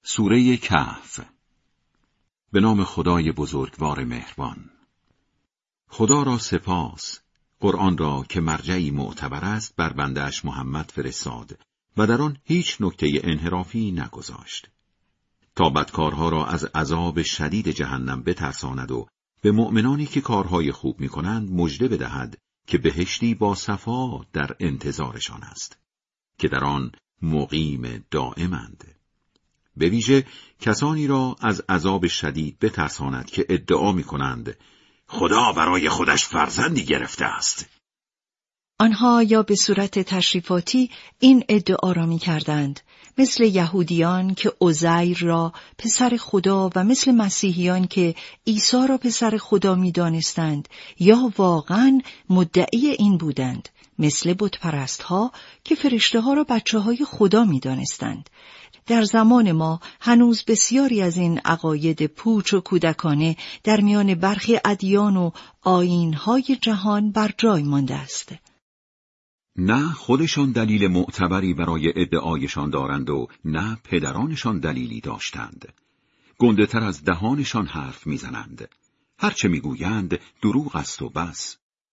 سوره کهف. به نام خدای بزرگوار مهربان. خدا را سپاس، قرآن را که مرجعی معتبر است بر بنده‌اش محمد فرستاد و در آن هیچ نکته انحرافی نگذاشت، تا بدکارها را از عذاب شدید جهنم بترساند و به مؤمنانی که کارهای خوب می‌کنند مژده بدهد که بهشتی با صفا در انتظارشان است، که در آن مقیم دائمند. به ویژه کسانی را از عذاب شدید بترساند که ادعا می‌کنند خدا برای خودش فرزندی گرفته است. آنها یا به صورت تشریفاتی این ادعا را می‌کردند، مثل یهودیان که عزیر را پسر خدا و مثل مسیحیان که عیسی را پسر خدا می‌دانستند، یا واقعاً مدعی این بودند، مثل بتپرست‌ها که فرشته‌ها را بچه‌های خدا می‌دانستند. در زمان ما هنوز بسیاری از این عقاید پوچ و کودکانه در میان برخی ادیان و آیین‌های جهان بر جای مانده است. نه خودشان دلیل معتبری برای ادعایشان دارند و نه پدرانشان دلیلی داشتند. گنده تر از دهانشان حرف میزنند. هرچه میگویند دروغ است و بس.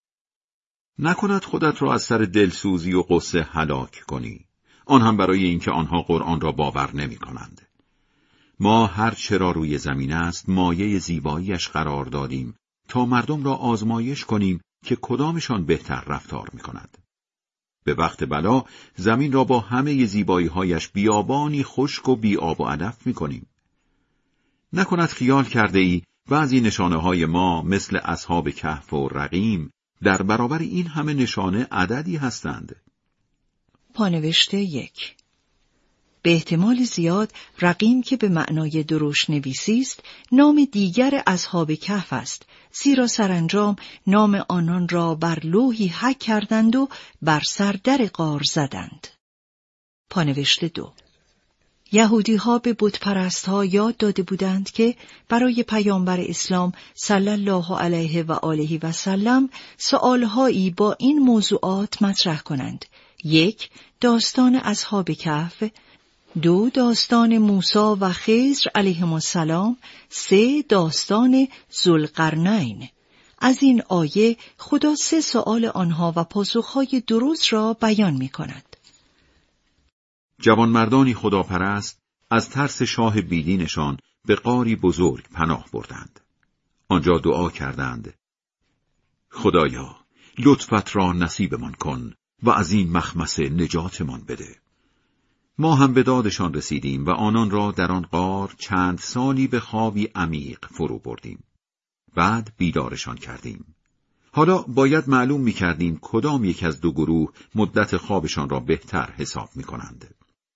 نکند خودت را از سر دلسوزی و غصه هلاک کنی، آن هم برای اینکه آنها قرآن را باور نمی کنند. ما هر چه را روی زمین است مایه زیباییش قرار دادیم تا مردم را آزمایش کنیم که کدامشان بهتر رفتار می کند. به وقت بلا زمین را با همه زیبایی‌هایش بیابانی خشک و بی آب و علف می کنیم. نکند خیال کرده ای بعضی نشانه های ما مثل اصحاب کهف و رقیم در برابر این همه نشانه عددی هستند. پانوشته 1. به احتمال زیاد رقیم که به معنای درشت نویسی است نام دیگر اصحاب کهف است، زیرا سرانجام نام آنان را بر لوحی حک کردند و بر سر در غار زدند. پانوشته 2. یهودی‌ها به بتپرست‌ها یاد داده بودند که برای پیامبر اسلام صلی الله علیه و آله و سلم سؤال‌هایی با این موضوعات مطرح کنند: 1. داستان اصحاب کهف، 2. داستان موسی و خضر علیهم السلام، 3. داستان ذوالقرنین. از این آیه خدا 3 سؤال آنها و پاسخهای درست را بیان می کند. جوانمردانی خداپرست از ترس شاه بیدینشان به غاری بزرگ پناه بردند. آنجا دعا کردند: خدایا لطفت را نصیبمان کن و از این مخمسه نجاتمان بده. ما هم به دادشان رسیدیم و آنان را در آن غار چند سالی به خوابی عمیق فرو بردیم. بعد بیدارشان کردیم. حالا باید معلوم می‌کردیم کدام یک از 2 گروه مدت خوابشان را بهتر حساب می‌کنند.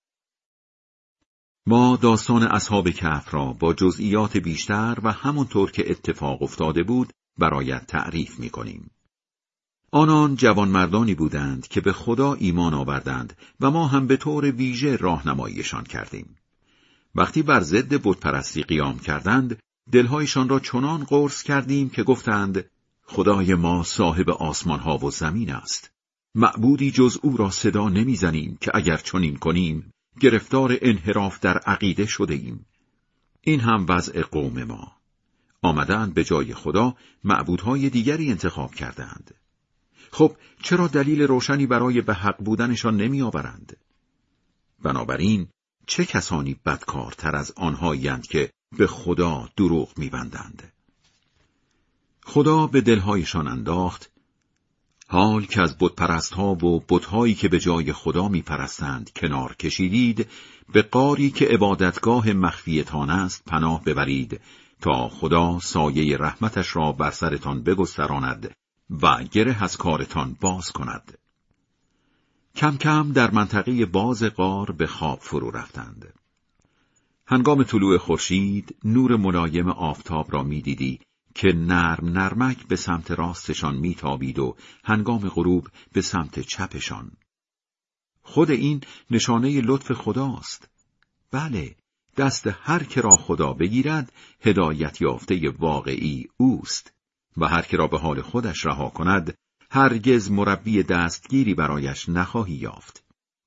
ما داستان اصحاب کهف را با جزئیات بیشتر و همونطور که اتفاق افتاده بود برایت تعریف می‌کنیم. آنان جوانمردانی بودند که به خدا ایمان آوردند و ما هم به طور ویژه راهنماییشان کردیم. وقتی بر ضد بتپرستی قیام کردند، دلهایشان را چنان قرص کردیم که گفتند خدای ما صاحب آسمانها و زمین است. معبودی جز او را صدا نمیزنیم که اگر چنین کنیم گرفتار انحراف در عقیده شده ایم. این هم وضع قوم ما. آمدند به جای خدا معبودهای دیگری انتخاب کردند. خب چرا دلیل روشنی برای به حق بودنشان نمی آورند؟ بنابراین چه کسانی بدکارتر از آنهایند که به خدا دروغ می بندند؟ خدا به دلهایشان انداخت: حال که از بتپرست‌ها و بت‌هایی که به جای خدا می پرستند کنار کشیدید، به غاری که عبادتگاه مخفیتان است پناه ببرید تا خدا سایه رحمتش را بر سرتان بگستراند و گره از کارتان باز کند. کم کم در منطقه باز غار به خواب فرو رفتند. هنگام طلوع خورشید نور ملایم آفتاب را می دیدی که نرم نرمک به سمت راستشان می تابید و هنگام غروب به سمت چپشان. خود این نشانه لطف خداست. بله، دست هر که را خدا بگیرد هدایت یافته واقعی اوست و هر که را به حال خودش رها کند هرگز مربی دستگیری برایش نخواهی یافت.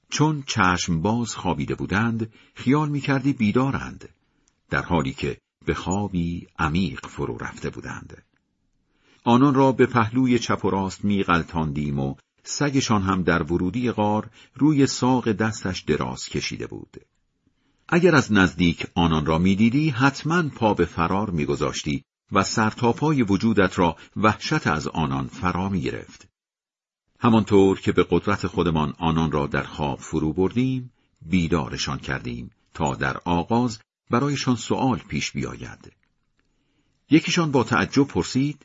چون چشم باز خوابیده بودند، خیال می‌کردی بیدارند، در حالی که به خوابی عمیق فرو رفته بودند. آنان را به پهلوی چپ و راست می‌غلطاندیم و سگشان هم در ورودی غار روی ساق دستش دراز کشیده بود. اگر از نزدیک آنان را می‌دیدی، حتماً پا به فرار می‌گذاشتی و سرتاپای وجودت را وحشت از آنان فرا می‌گرفت. همانطور که به قدرت خودمان آنان را در خواب فرو بردیم، بیدارشان کردیم تا در آغاز برایشان سؤال پیش بیاید. یکیشان با تعجب پرسید: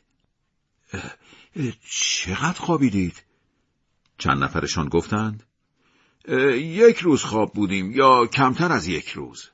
چقدر خوابیدید؟ چند نفرشان گفتند: 1 روز خواب بودیم یا کمتر از 1 روز.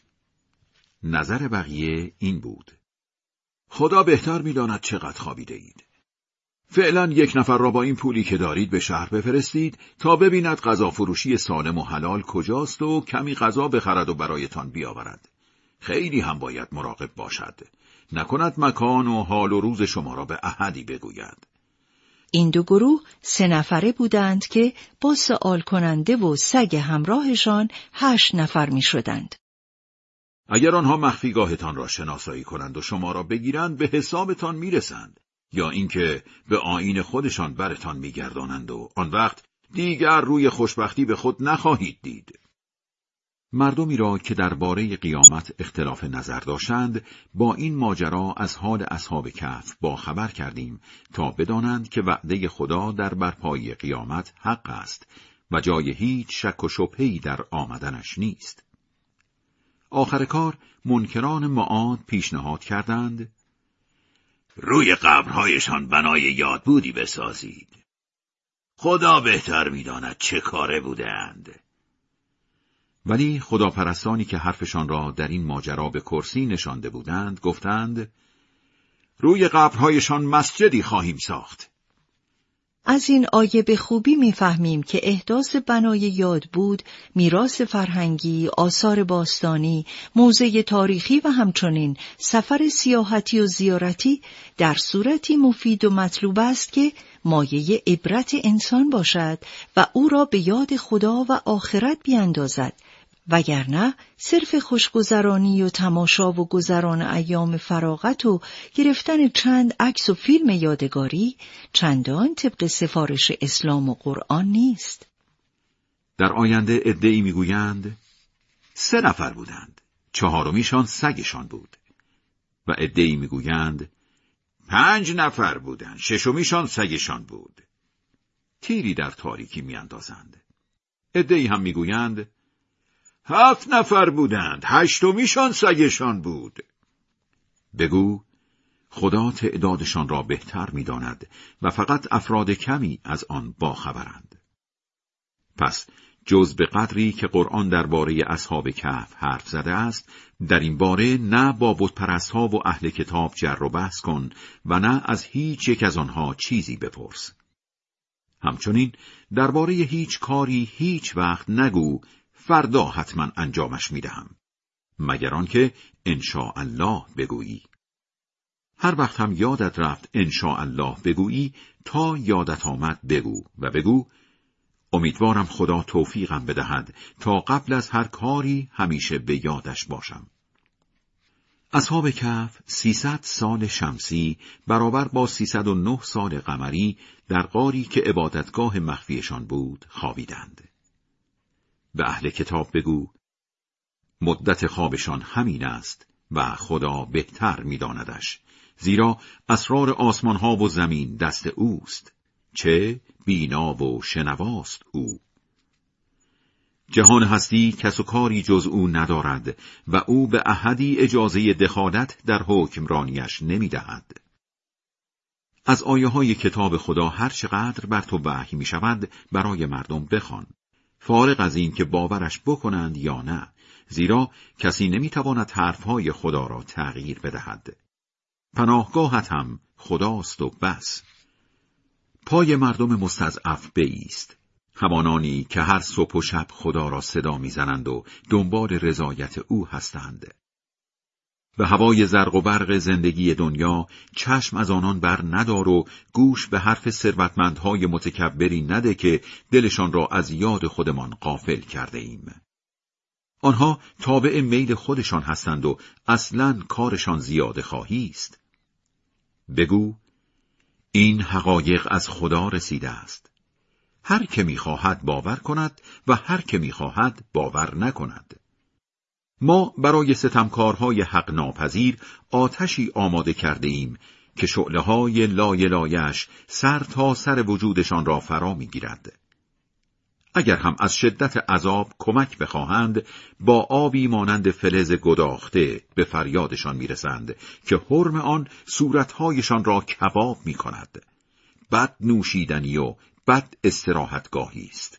نظر بقیه این بود: خدا بهتر می‌داند چقدر خوابیده اید. فعلا 1 نفر را با این پولی که دارید به شهر بفرستید تا ببیند غذا فروشی سالم و حلال کجاست و کمی غذا بخرد و برایتان بیاورد. خیلی هم باید مراقب باشد، نکند مکان و حال و روز شما را به احدی بگوید. این 2 گروه 3 نفره بودند که با سؤال کننده و سگ همراهشان 8 نفر می شدند. اگر آنها مخفیگاهتان را شناسایی کنند و شما را بگیرند، به حسابتان میرسند، یا اینکه به آیین خودشان برتان میگردانند و آن وقت دیگر روی خوشبختی به خود نخواهید دید. مردمی را که درباره قیامت اختلاف نظر داشتند، با این ماجرا از حال اصحاب کهف با خبر کردیم تا بدانند که وعده خدا در برپایی قیامت حق است و جای هیچ شک و شبهه‌ای در آمدنش نیست. آخر کار منکران معاد پیشنهاد کردند: روی قبرهایشان بنای یادبودی بسازید. خدا بهتر می‌داند چه کاره بودند. ولی خداپرستانی که حرفشان را در این ماجرا به کرسی نشانده بودند گفتند: روی قبرهایشان مسجدی خواهیم ساخت. از این آیه به خوبی می‌فهمیم که احداث بنای یادبود، میراث فرهنگی، آثار باستانی، موزه تاریخی و همچنین سفر سیاحتی و زیارتی در صورتی مفید و مطلوب است که مایه عبرت انسان باشد و او را به یاد خدا و آخرت بیاندازد، وگرنه صرف خوشگذرانی و تماشا و گذران ایام فراغت و گرفتن چند عکس و فیلم یادگاری چندان طبق سفارش اسلام و قرآن نیست. در آینده عده‌ای میگویند 3 نفر بودند، 4میشان سگشان بود، و عده‌ای میگویند 5 نفر بودند، 6میشان سگشان بود. تیری در تاریکی میاندازند. عده‌ای هم میگویند 7 نفر بودند، 8میشان سگشان بود. بگو خدا تعدادشان را بهتر می‌داند و فقط افراد کمی از آن باخبرند. پس جز به قدری که قرآن درباره اصحاب کهف حرف زده است، در این باره نه با بت‌پرست‌ها و اهل کتاب جر و بحث کن و نه از هیچ یک از آنها چیزی بپرس. همچنین درباره هیچ کاری هیچ وقت نگو فردا حتما انجامش میدهم، مگر آنکه انشاءالله بگویی. هر وقت هم یادت رفت انشاءالله بگویی، تا یادت آمد بگو و بگو امیدوارم خدا توفیقم بدهد تا قبل از هر کاری همیشه به یادش باشم. اصحاب کهف 300 سال شمسی برابر با 309 سال قمری در غاری که عبادتگاه مخفیشان بود خوابیدند. به اهل کتاب بگو مدت خوابشان همین است و خدا بهتر می‌داندش، زیرا اسرار آسمان‌ها و زمین دست اوست، چه بینا و شنواست او. جهان هستی کس و کاری جز او ندارد و او به احدی اجازه دخالت در حکمرانیش نمی‌دهد. از آیه‌های کتاب خدا هر چقدر بر تو وحی می‌شود برای مردم بخوان، فارغ از این که باورش بکنند یا نه، زیرا کسی نمی‌تواند حرفهای خدا را تغییر بدهد. پناهگاهت هم خداست و بس. پای مردم مستضعف بایست، همانانی که هر صبح و شب خدا را صدا می‌زنند و دنبال رضایت او هستند. به هوای زرق و برق زندگی دنیا چشم از آنان بر ندار و گوش به حرف ثروتمندهای متکبری نده که دلشان را از یاد خودمان غافل کرده ایم. آنها تابع میل خودشان هستند و اصلاً کارشان زیاده خواهی است. بگو این حقایق از خدا رسیده است. هر که می‌خواهد باور کند و هر که می‌خواهد باور نکند. ما برای ستمکارهای حق ناپذیر آتشی آماده کرده ایم که شعله‌های لایلایش سر تا سر وجودشان را فرا می‌گیرد. اگر هم از شدت عذاب کمک بخواهند، با آبی مانند فلز گداخته به فریادشان می‌رسند که حرم آن صورت‌هایشان را کباب می‌کند. بد نوشیدنی و بد استراحتگاهی است.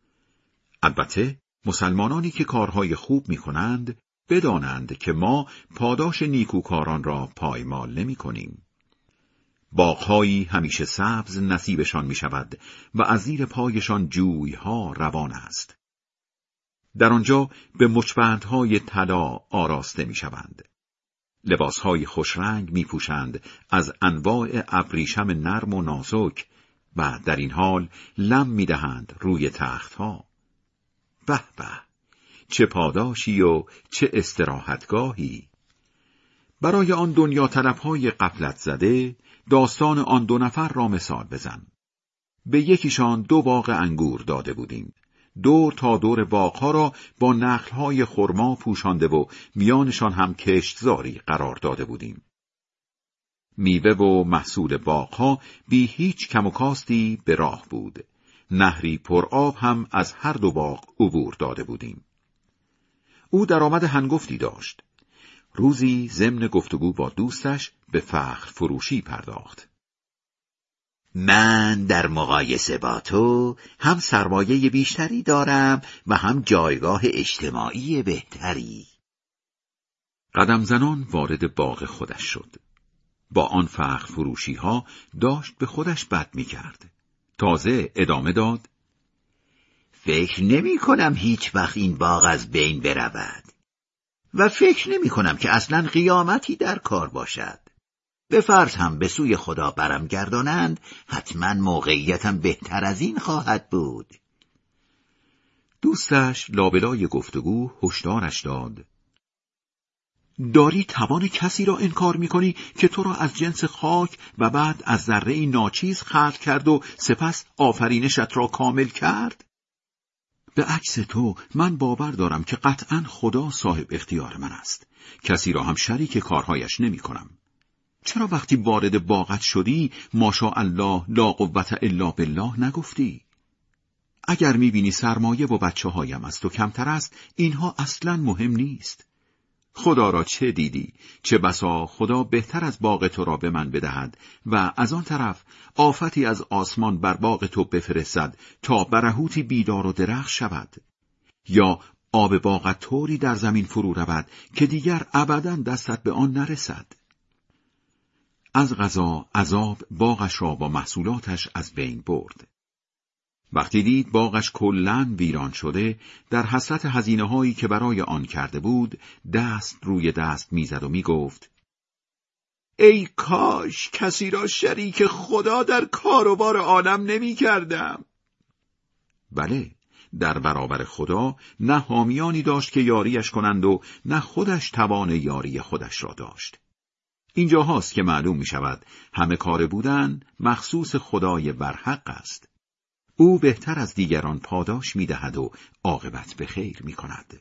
البته مسلمانانی که کارهای خوب می‌کنند بدانند که ما پاداش نیکوکاران را پایمال نمی‌کنیم. باغ‌هایی همیشه سبز نصیبشان می‌شود و از زیر پایشان جوی‌ها روان است. در آنجا به مچبندهای طلا آراسته می‌شوند. لباسهای خوشرنگ می‌پوشند از انواع ابریشم نرم و نازک و در این حال لم می‌دهند روی تخت‌ها. به به، چه پاداشی و چه استراحتگاهی! برای آن دنیا طلب‌های غفلت زده داستان آن دو نفر را مثال بزن. به یکیشان 2 باغ انگور داده بودیم. دور تا دور باغ‌ها را با نخل‌های خرما پوشانده و میانشان هم کشتزاری قرار داده بودیم. میوه و محصول باغ‌ها بی هیچ کم و کاستی به راه بود. نهری پر آب هم از هر 2 باغ عبور داده بودیم. او درآمد هنگفتی داشت. روزی ضمن گفتگو با دوستش به فخر فروشی پرداخت. من در مقایسه با تو هم سرمایه بیشتری دارم و هم جایگاه اجتماعی بهتری. قدم زنان وارد باغ خودش شد. با آن فخر فروشی ها داشت به خودش بد می کرد. تازه ادامه داد: فکر نمی کنم هیچ وقت این باغ از بین برود و فکر نمی کنم که اصلاً قیامتی در کار باشد. به فرض هم به سوی خدا برم گردانند، حتما موقعیتم بهتر از این خواهد بود. دوستش لابلای گفتگو هشدارش داد: داری توان کسی را انکار می‌کنی که تو را از جنس خاک و بعد از ذره‌ای ناچیز خلق کرد و سپس آفرینشت را کامل کرد؟ به عکس تو من باور دارم که قطعاً خدا صاحب اختیار من است. کسی را هم شریک کارهایش نمی کنم. چرا وقتی وارد باغت شدی ماشاءالله لا قوت الا بالله نگفتی؟ اگر میبینی سرمایه و بچه هایم از تو کمتر است، اینها اصلاً مهم نیست. خدا را چه دیدی؟ چه بسا خدا بهتر از باغ تو را به من بدهد و از آن طرف آفتی از آسمان بر باغ تو بفرستد تا برهوتی بیدار و درخش شود، یا آب باغت طوری در زمین فرو رود که دیگر ابداً دستت به آن نرسد. از قضا عذاب باغش را با محصولاتش از بین برد. وقتی دید باغش کلاً ویران شده، در حسرت هزینه‌هایی که برای آن کرده بود، دست روی دست میزد و میگفت: ای کاش کسی را شریک خدا در کار و بار عالم نمی کردم. بله، در برابر خدا نه حامیانی داشت که یاریش کنند و نه خودش توان یاری خودش را داشت. اینجا هاست که معلوم می شود همه کار بودن مخصوص خدای برحق است. او بهتر از دیگران پاداش می دهد و عاقبت به خیر می کند.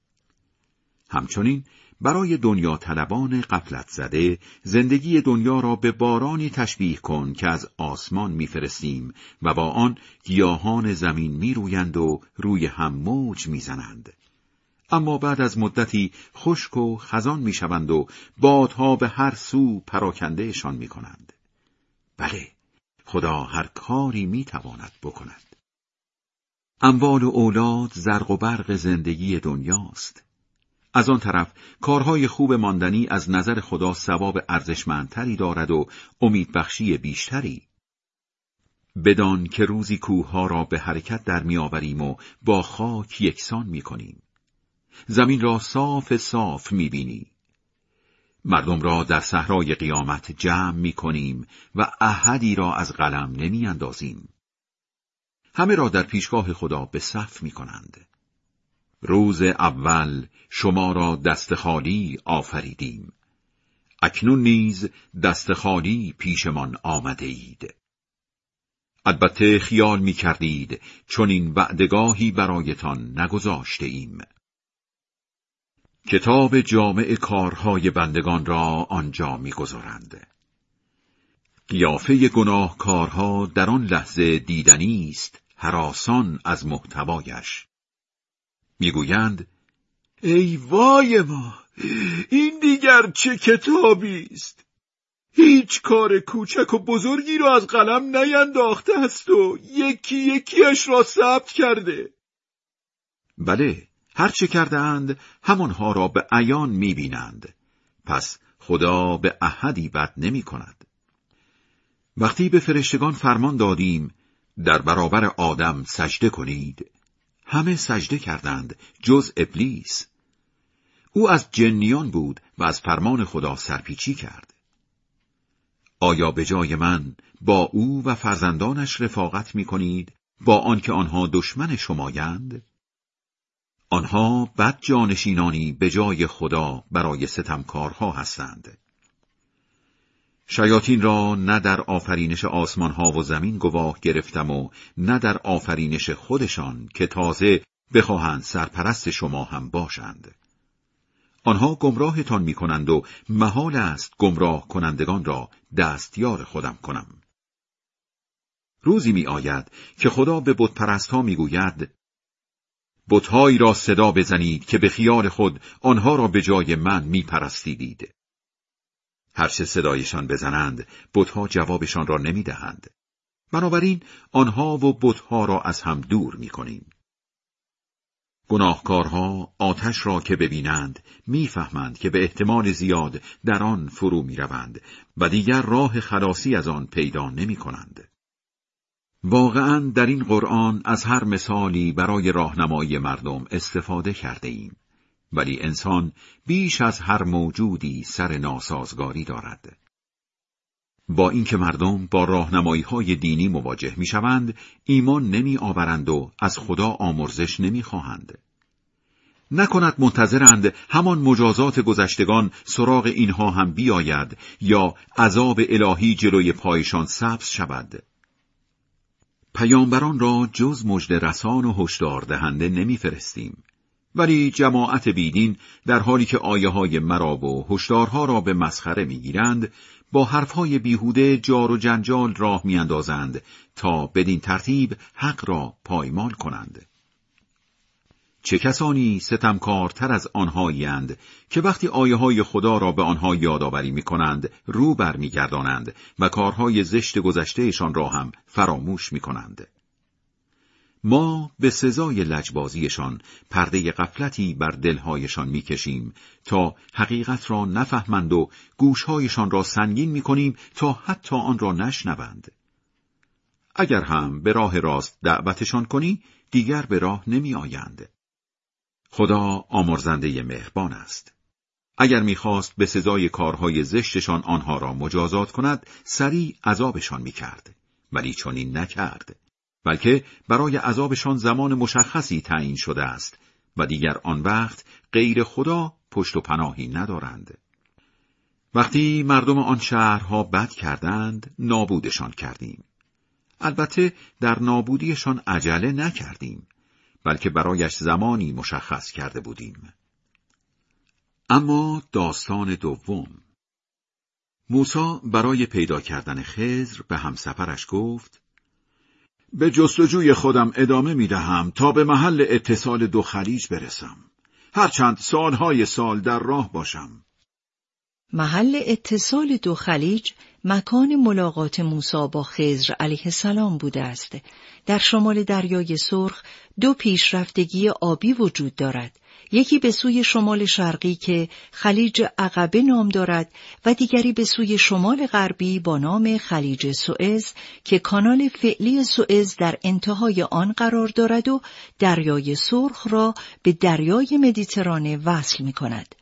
همچنین برای دنیا طلبان غفلت زده زندگی دنیا را به بارانی تشبیه کن که از آسمان می فرستیم و با آن گیاهان زمین می رویند و روی هم موج می زنند. اما بعد از مدتی خشک و خزان می شوند و بادها به هر سو پراکندهشان می کنند. بله، خدا هر کاری می تواند بکند. اموال و اولاد زرق و برق زندگی دنیاست. از آن طرف کارهای خوب ماندنی از نظر خدا ثواب ارزشمندتری دارد و امیدبخشی بیشتری. بدان که روزی کوهها را به حرکت در می‌آوریم و با خاک یکسان می‌کنیم. زمین را صاف صاف می‌بینی. مردم را در صحرای قیامت جمع می کنیم و احدی را از قلم نمی اندازیم. همه را در پیشگاه خدا به صف می کنند. روز اول شما را دست خالی آفریدیم. اکنون نیز دست خالی پیشمان آمده اید. البته خیال می کردید چون این وعدگاهی برایتان نگذاشته ایم. کتاب جامع کارهای بندگان را آنجا می گذارند. قیافه گناهکارها در آن لحظه دیدنی است، هراسان از محتوایش. میگویند ای وای ما، این دیگر چه کتابی است؟ هیچ کار کوچک و بزرگی را از قلم نینداخته است و یکی یکیش را ثبت کرده. بله، هر چه کرده اند همانها را به عیان می‌بینند. پس خدا به احدی بد نمی کند. وقتی به فرشتگان فرمان دادیم در برابر آدم سجده کنید، همه سجده کردند جز ابلیس. او از جنیان بود و از فرمان خدا سرپیچی کرد. آیا به جای من با او و فرزندانش رفاقت می کنید با آنکه آنها دشمن شمایند؟ آنها بد جانشینانی به جای خدا برای ستمکارها هستند. شیاطین را نه در آفرینش آسمان ها و زمین گواه گرفتم و نه در آفرینش خودشان که تازه بخواهند سرپرست شما هم باشند. آنها گمراهتان می کنند و محال است گمراه کنندگان را دستیار خودم کنم. روزی می آید که خدا به بت پرست ها می گوید بت‌هایی را صدا بزنید که به خیال خود آنها را به جای من می پرستیدید. هرچه صدایشان بزنند بت‌ها جوابشان را نمی دهند. بنابراین آنها و بت‌ها را از هم دور می کنیم. گناهکارها آتش را که ببینند میفهمند که به احتمال زیاد در آن فرو میروند و دیگر راه خلاصی از آن پیدا نمی کنند. واقعاً در این قرآن از هر مثالی برای راهنمایی مردم استفاده کرده ایم، ولی انسان بیش از هر موجودی سر ناسازگاری دارد. با اینکه مردم با راهنمایی‌های دینی مواجه می‌شوند، ایمان نمی‌آورند و از خدا آمرزش نمی‌خواهند. نکند منتظرند همان مجازات گذشتگان سراغ اینها هم بیاید یا عذاب الهی جلوی پایشان سبز شود. پیامبران را جز مژده رسان و هشدار دهنده نمی‌فرستیم، ولی جماعت بیدین در حالی که آیه‌های مرا و هشدارها را به مسخره می‌گیرند، با حرفهای بیهوده جار و جنجال راه میاندازند تا بدین ترتیب حق را پایمال کنند. چه کسانی ستمکارتر از آنهایند که وقتی آیه‌های خدا را به آنها یادآوری می‌کنند رو برمیگردانند و کارهای زشت گذشتهشان را هم فراموش می‌کنند. ما به سزای لجبازیشان پرده غفلتی بر دلهایشان میکشیم تا حقیقت را نفهمند و گوشهایشان را سنگین میکنیم تا حتی آن را نشنوند. اگر هم به راه راست دعوتشان کنی دیگر به راه نمی آیند. خدا آمرزنده مهربان است. اگر میخواست به سزای کارهای زشتشان آنها را مجازات کند سریع عذابشان میکرد، ولی چنین نکرد، بلکه برای عذابشان زمان مشخصی تعیین شده است و دیگر آن وقت غیر خدا پشت و پناهی ندارند. وقتی مردم آن شهرها بد کردند نابودشان کردیم. البته در نابودیشان عجله نکردیم، بلکه برایش زمانی مشخص کرده بودیم. اما داستان دوم. موسی برای پیدا کردن خضر به همسفرش گفت به جستجوی خودم ادامه می‌دهم تا به محل اتصال دو خلیج برسم. هرچند سالهای سال در راه باشم. محل اتصال دو خلیج مکان ملاقات موسی با خضر علیه السلام بوده است. در شمال دریای سرخ دو پیشرفتگی آبی وجود دارد. یکی به سوی شمال شرقی که خلیج عقبه نام دارد و دیگری به سوی شمال غربی با نام خلیج سوئز که کانال فعلی سوئز در انتهای آن قرار دارد و دریای سرخ را به دریای مدیترانه وصل می کند.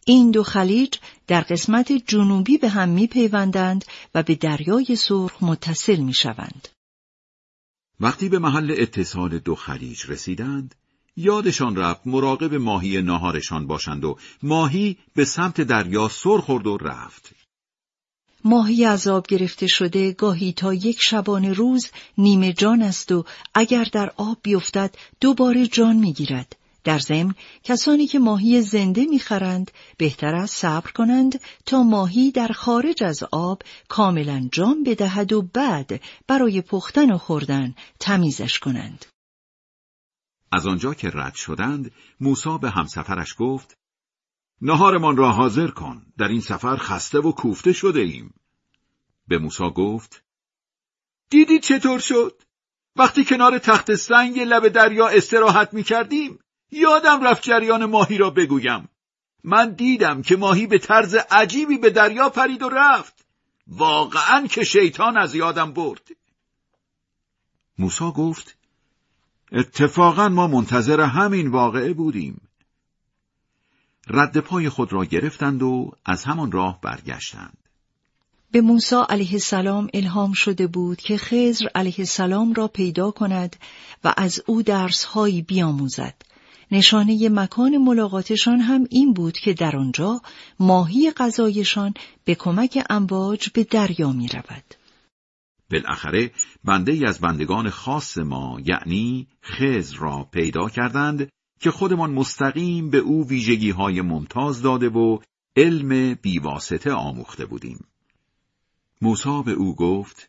این دو خلیج در قسمت جنوبی به هم می‌پیوندند و به دریای سرخ متصل می‌شوند. وقتی به محل اتصال دو خلیج رسیدند، یادشان رفت مراقب ماهی ناهارشان باشند و ماهی به سمت دریا سر خورد و رفت. ماهی از آب گرفته شده گاهی تا یک شبانه روز نیمه جان است و اگر در آب بیفتد دوباره جان می‌گیرد. در ضمن کسانی که ماهی زنده می‌خرند بهتر است صبر کنند تا ماهی در خارج از آب کاملا جان بدهد و بعد برای پختن و خوردن تمیزش کنند. از آنجا که رد شدند، موسی به همسفرش گفت: ناهارمان را حاضر کن، در این سفر خسته و کوفته شده ایم. به موسی گفت: دیدی چطور شد؟ وقتی کنار تخت سنگ لب دریا استراحت می کردیم، یادم رفت جریان ماهی را بگویم. من دیدم که ماهی به طرز عجیبی به دریا پرید و رفت. واقعاً که شیطان از یادم برد. موسی گفت: اتفاقاً ما منتظر همین واقعه بودیم. رد پای خود را گرفتند و از همان راه برگشتند. به موسی علیه السلام الهام شده بود که خضر علیه السلام را پیدا کند و از او درس‌هایی بیاموزد. نشانه مکان ملاقاتشان هم این بود که در آنجا ماهی غذایشان به کمک امواج به دریا می رود. بالاخره بنده‌ای از بندگان خاص ما، یعنی خضر را پیدا کردند که خودمان مستقیم به او ویژگی‌های ممتاز داده و علم بیواسطه آموخته بودیم. موسی به او گفت: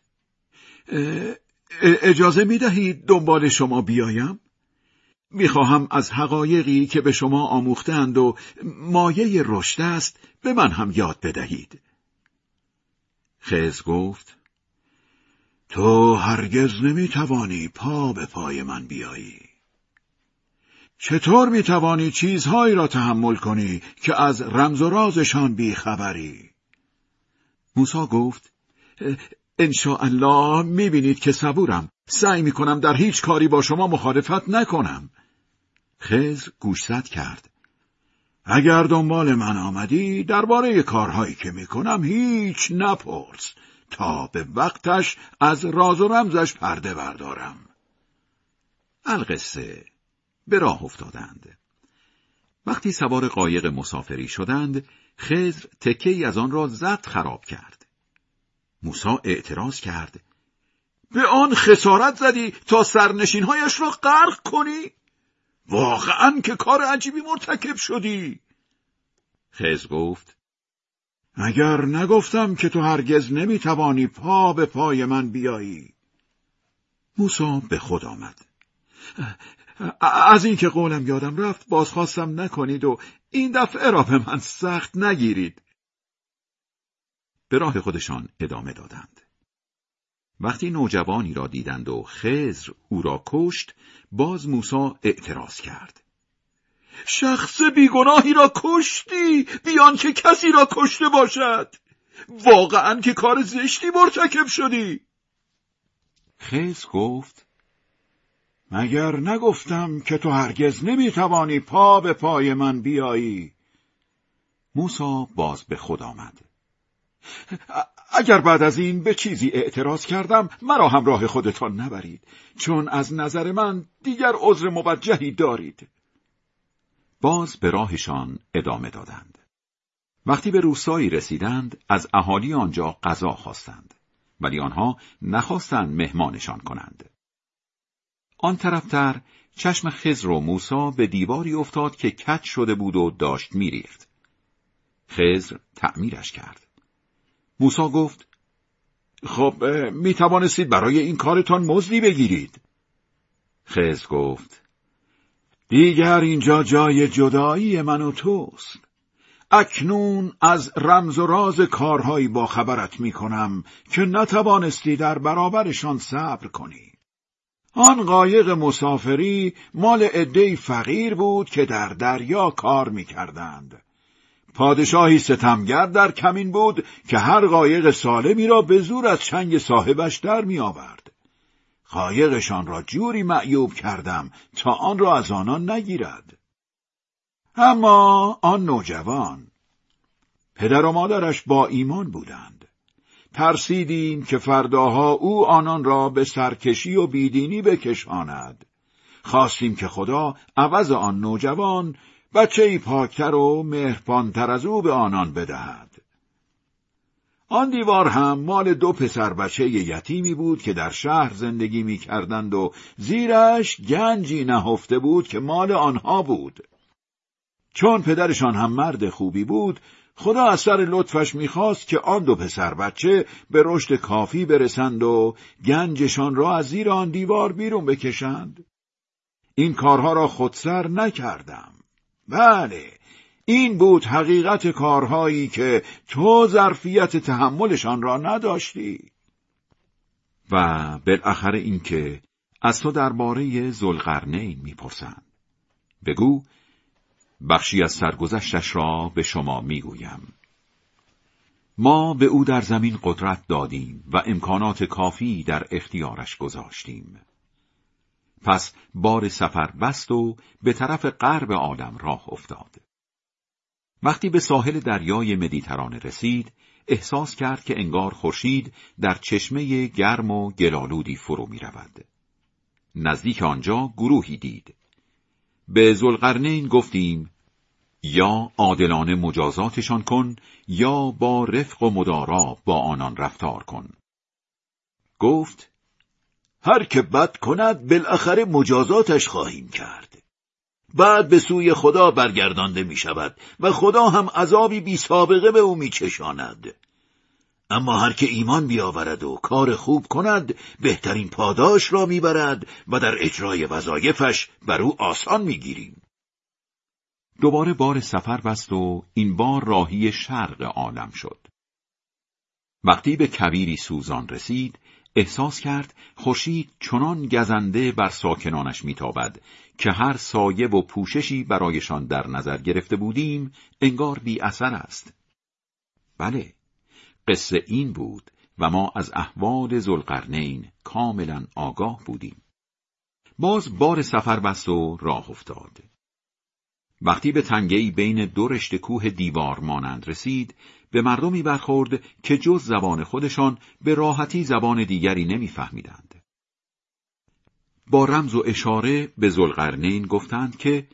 اجازه می دهید دنبال شما بیایم؟ میخواهم از حقایقی که به شما آموختند و مایه رشد است به من هم یاد بدهید. خضر گفت: تو هرگز نمیتوانی پا به پای من بیایی. چطور میتوانی چیزهایی را تحمل کنی که از رمز و رازشان بیخبری؟ موسی گفت: انشاءالله میبینید که صبورم. سعی میکنم در هیچ کاری با شما مخالفت نکنم. خضر گوشزد کرد: اگر دنبال من آمدی درباره کارهایی که میکنم هیچ نپرس تا به وقتش از راز و رمزش پرده بردارم. القصه به راه افتادند. وقتی سوار قایق مسافری شدند، خضر تکه‌ای از آن را زد خراب کرد. موسی اعتراض کرد: به آن خسارت زدی تا سرنشینهایش را غرق کنی؟ واقعاً که کار عجیبی مرتکب شدی. خضر گفت: اگر نگفتم که تو هرگز نمیتوانی پا به پای من بیایی؟ موسی به خود آمد. از این که قولم یادم رفت بازخواستم نکنید و این دفعه را به من سخت نگیرید. به راه خودشان ادامه دادند. وقتی نوجوانی را دیدند و خضر او را کشت، باز موسی اعتراض کرد: شخص بیگناهی را کشتی بیان که کسی را کشته باشد. واقعاً که کار زشتی مرتکب شدی. خضر گفت: مگر نگفتم که تو هرگز نمیتوانی پا به پای من بیایی؟ موسی باز به خود آمد. اگر بعد از این به چیزی اعتراض کردم مرا همراه خودتان نبرید، چون از نظر من دیگر عذر موجهی دارید. باز به راهشان ادامه دادند. وقتی به روستایی رسیدند از اهالی آنجا غذا خواستند، ولی آنها نخواستند مهمانشان کنند. آن طرفتر چشم خضر و موسی به دیواری افتاد که کج شده بود و داشت میریخت. خضر تعمیرش کرد. موسی گفت: خب میتوانستید برای این کارتان مزدی بگیرید. خضر گفت: دیگر اینجا جای جدایی من و توست. اکنون از رمز و راز کارهایی با خبرت میکنم که نتوانستی در برابرشان صبر کنی. آن قایق مسافری مال عده‌ای فقیر بود که در دریا کار میکردند. پادشاهی ستمگر در کمین بود که هر قایق سالمی را به زور از چنگ صاحبش در می آورد. قایقشان را جوری معیوب کردم تا آن را از آنان نگیرد. اما آن نوجوان پدر و مادرش با ایمان بودند. ترسیدیم که فرداها او آنان را به سرکشی و بیدینی بکشاند. خواستیم که خدا عوض آن نوجوان بچه‌ای پاکتر و مهربانتر از او به آنان بدهد. آن دیوار هم مال 2 پسر بچه یتیمی بود که در شهر زندگی می کردند و زیرش گنجی نهفته بود که مال آنها بود. چون پدرشان هم مرد خوبی بود، خدا از سر لطفش می‌خواست که آن 2 پسر بچه به رشد کافی برسند و گنجشان را از زیر آن دیوار بیرون بکشند. این کارها را خودسر نکردم. بله، این بود حقیقت کارهایی که تو ظرفیت تحملشان را نداشتی. و بالاخره این که از تو درباره ذوالقرنین میپرسند. بگو، بخشی از سرگذشتش را به شما میگویم. ما به او در زمین قدرت دادیم و امکانات کافی در اختیارش گذاشتیم. پس بار سفر بست و به طرف غرب عالم راه افتاد. وقتی به ساحل دریای مدیترانه رسید، احساس کرد که انگار خورشید در چشمه گرم و گلالودی فرو می رود. نزدیک آنجا گروهی دید. به ذوالقرنین گفتیم: یا عادلانه مجازاتشان کن یا با رفق و مدارا با آنان رفتار کن. گفت: هر که بد کند بالاخره مجازاتش خواهیم کرد. بعد به سوی خدا برگردانده می شود و خدا هم عذابی بی سابقه به او می چشاند. اما هر که ایمان بیاورد و کار خوب کند بهترین پاداش را می برد و در اجرای وظایفش بر او آسان می گیریم. دوباره بار سفر بست و این بار راهی شرق عالم شد. وقتی به کویری سوزان رسید، احساس کرد خورشید چنان گزنده بر ساکنانش میتابد که هر سایه و پوششی برایشان در نظر گرفته بودیم انگار بی اثر است. بله، قصه این بود و ما از احوال ذوالقرنین کاملا آگاه بودیم. باز بار سفر بست و راه افتاد. وقتی به تنگه‌ای بین 2 رشته کوه دیوار مانند رسید، به مردمی برخورد که جز زبان خودشان به راحتی زبان دیگری نمی‌فهمیدند. با رمز و اشاره به ذوالقرنین گفتند که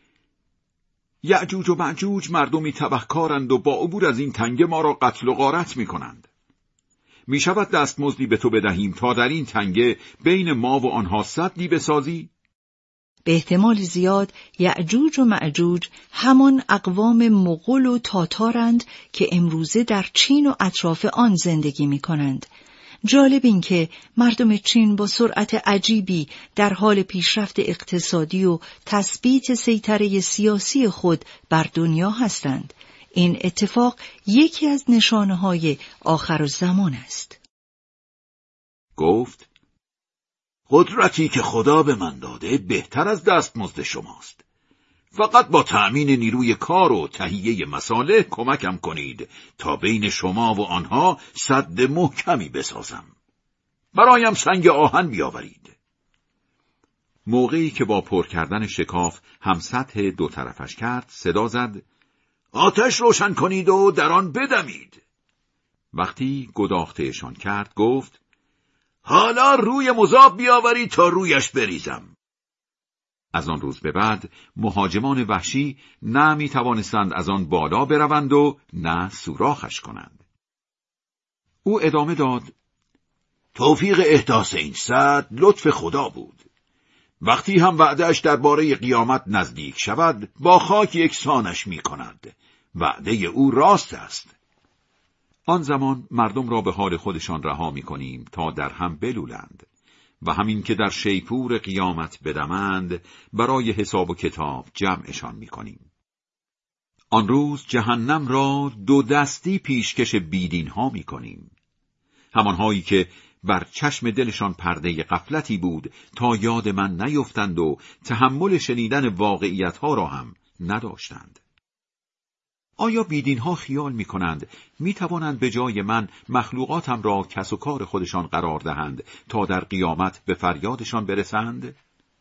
یأجوج و مأجوج مردمی تبهکارند و با عبور از این تنگه ما را قتل و غارت می‌کنند. می‌شود دستمزدی به تو بدهیم تا در این تنگه بین ما و آنها سدی بسازی؟ به احتمال زیاد یأجوج و مأجوج همان اقوام مغول و تاتارند که امروزه در چین و اطراف آن زندگی می کنند. جالب این که مردم چین با سرعت عجیبی در حال پیشرفت اقتصادی و تثبیت سیطره سیاسی خود بر دنیا هستند. این اتفاق یکی از نشانه‌های آخرالزمان است. گفت: قدرتی که خدا به من داده بهتر از دستمزد شماست. فقط با تأمین نیروی کار و تهیه مصالح کمکم کنید تا بین شما و آنها سد محکمی بسازم. برایم سنگ آهن بیاورید. موقعی که با پر کردن شکاف هم سطح 2 طرفش کرد، صدا زد: آتش روشن کنید و در آن بدمید. وقتی گداختهشان کرد گفت: حالا روی مذاب بیاورید تا رویش بریزم. از آن روز به بعد مهاجمان وحشی نه می توانستند از آن بالا بروند و نه سوراخش کنند. او ادامه داد: توفیق احداث این سد لطف خدا بود. وقتی هم وعدهش درباره قیامت نزدیک شود با خاک یکسانش می کند. وعده او راست است. آن زمان مردم را به حال خودشان رها می کنیم تا در هم بلولند و همین که در شیپور قیامت بدمند برای حساب و کتاب جمعشان می کنیم. آن روز جهنم را 2 دستی پیشکش بیدین ها می کنیم. همانهایی که بر چشم دلشان پرده غفلتی بود تا یاد من نیفتند و تحمل شنیدن واقعیت ها را هم نداشتند. آیا بیدین ها خیال می کنند می توانند به جای من مخلوقاتم را کس و کار خودشان قرار دهند تا در قیامت به فریادشان برسند؟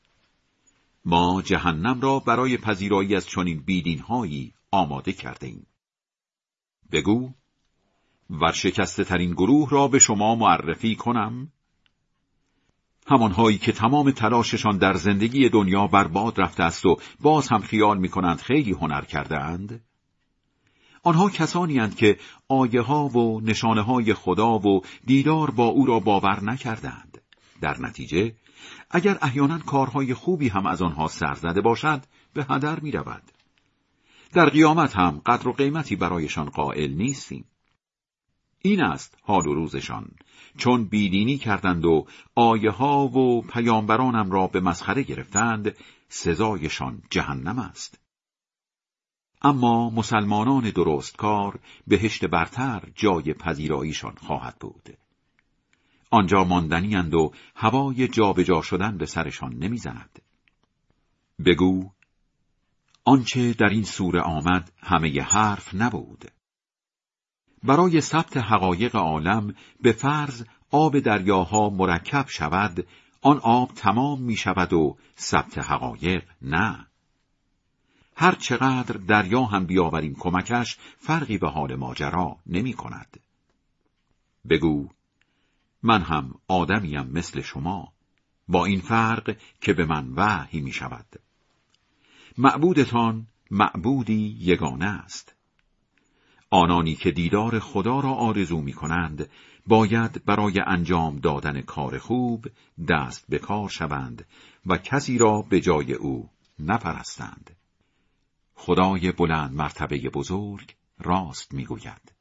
ما جهنم را برای پذیرایی از چنین بیدین هایی آماده کرده ایم. بگو ورشکسته ترین گروه را به شما معرفی کنم؟ همانهایی که تمام تلاششان در زندگی دنیا برباد رفته است و باز هم خیال می‌کنند خیلی هنر کرده‌اند؟ آنها کسانی اند که آیه ها و نشانه های خدا و دیدار با او را باور نکردند. در نتیجه اگر احیانا کارهای خوبی هم از آنها سر زده باشد به هدر می رود. در قیامت هم قدر و قیمتی برایشان قائل نیستیم. این است حال و روزشان، چون بیدینی کردند و آیه ها و پیامبرانم را به مسخره گرفتند، سزایشان جهنم است. اما مسلمانان درستکار بهشت برتر جای پذیراییشان خواهد بود. آنجا ماندنی اند و هوای جابجا شدن به سرشان نمیزند. بگو آنچه در این سوره آمد همه حرف نبود. برای ثبت حقایق عالم به فرض آب دریاها مرکب شود، آن آب تمام می شود و ثبت حقایق نه. هر چقدر دریا هم بیاوریم کمکش، فرقی به حال ماجرا نمی کند. بگو من هم آدمیم مثل شما، با این فرق که به من وحی می شود. معبودتان معبودی یگانه است. آنانی که دیدار خدا را آرزو می کنند، باید برای انجام دادن کار خوب دست به کار شوند و کسی را به جای او نپرستند. خدای بلند مرتبه بزرگ راست می گوید.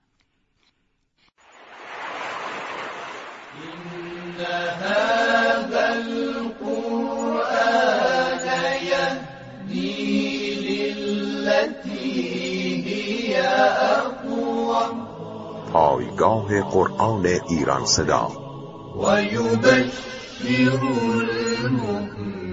إن هذا القرآن يهدي للتي هي أقوم. پایگاه قرآن ایران صدا. ويبشر المؤمنين